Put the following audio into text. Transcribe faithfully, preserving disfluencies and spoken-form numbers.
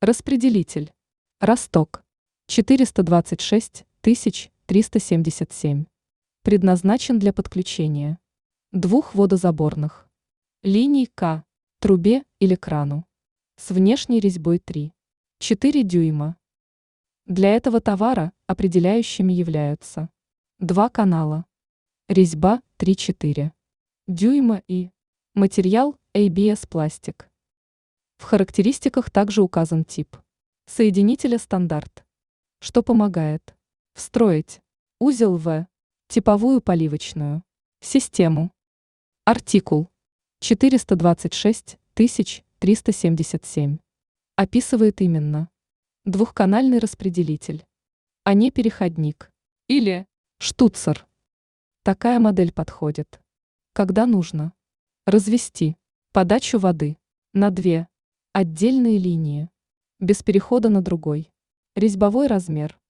Распределитель. Росток. четыреста двадцать шесть тысяч триста семьдесят семь. Предназначен для подключения двух водозаборных линий К, трубе или крану. С внешней резьбой три-четыре дюйма. Для этого товара определяющими являются два канала, резьба три-четыре дюйма и материал эй би эс пластик. В характеристиках также указан тип соединителя стандарт, что помогает встроить узел в типовую поливочную систему. Артикул четыреста двадцать шесть тысяч триста семьдесят семь описывает именно двухканальный распределитель, а не переходник или штуцер. Такая модель подходит, когда нужно развести подачу воды на две отдельные линии без перехода на другой. Резьбовой размер